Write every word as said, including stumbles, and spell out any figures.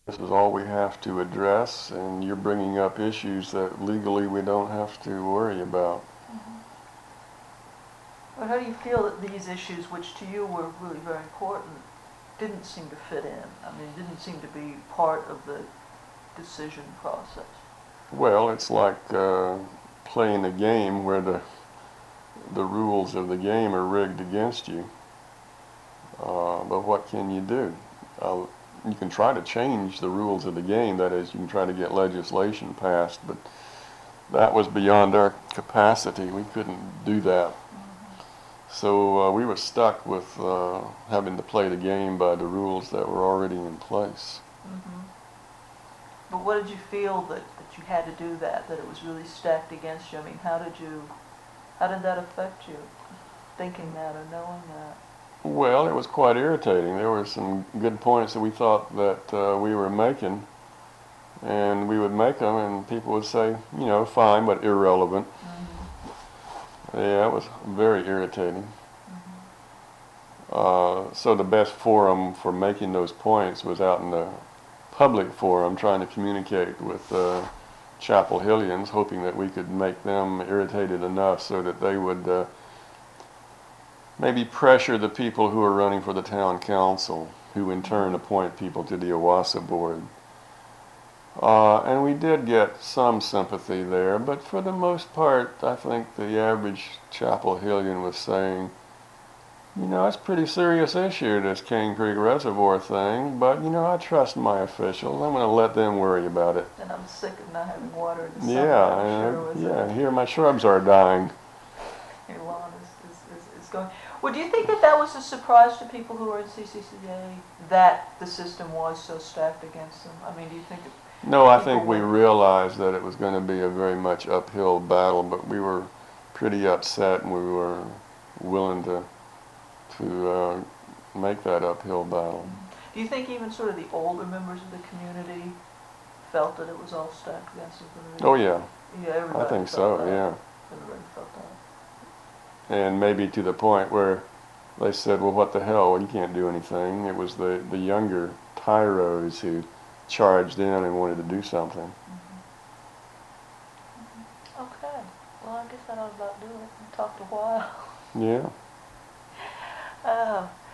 This is all we have to address, and you're bringing up issues that legally we don't have to worry about. Mm-hmm. But how do you feel that these issues, which to you were really very important, didn't seem to fit in? I mean, didn't seem to be part of the decision process. Well, it's like uh, playing a game where the the rules of the game are rigged against you. Uh, but what can you do? Uh, you can try to change the rules of the game. That is, you can try to get legislation passed, but that was beyond our capacity. We couldn't do that. Mm-hmm. So uh, we were stuck with uh, having to play the game by the rules that were already in place. Mm-hmm. But what did you feel that, that you had to do that, that it was really stacked against you? I mean, how did you, how did that affect you, thinking that or knowing that? Well, it was quite irritating. There were some good points that we thought that uh, we were making, and we would make them, and people would say, you know, fine, but irrelevant. Mm-hmm. Yeah, it was very irritating. Mm-hmm. Uh, so the best forum for making those points was out in the public forum, trying to communicate with uh, Chapel Hillians, hoping that we could make them irritated enough so that they would uh, maybe pressure the people who are running for the town council, who in turn appoint people to the OWASA board. Uh, and we did get some sympathy there, but for the most part, I think the average Chapel Hillian was saying, you know, it's a pretty serious issue, this Cane Creek Reservoir thing, but, you know, I trust my officials. I'm going to let them worry about it. And I'm sick of not having water in the summer. Yeah, I'm sure and, was yeah, it. here my shrubs are dying. Your lawn is, is, is, is going. Well, do you think that that was a surprise to people who are in C C C A, that the system was so stacked against them? I mean, do you think it, No, I people think we would- realized that it was going to be a very much uphill battle, but we were pretty upset, and we were willing to to uh, make that uphill battle. Do you think even sort of the older members of the community felt that it was all stacked against them? Oh yeah, Yeah, everybody I think felt so, that. yeah. Everybody felt that. And maybe to the point where they said, well, what the hell, well, you can't do anything. It was the, the younger tyros who charged in and wanted to do something. Mm-hmm. Mm-hmm. Okay. Well, I guess that ought about do it. We talked a while. Yeah. Uh,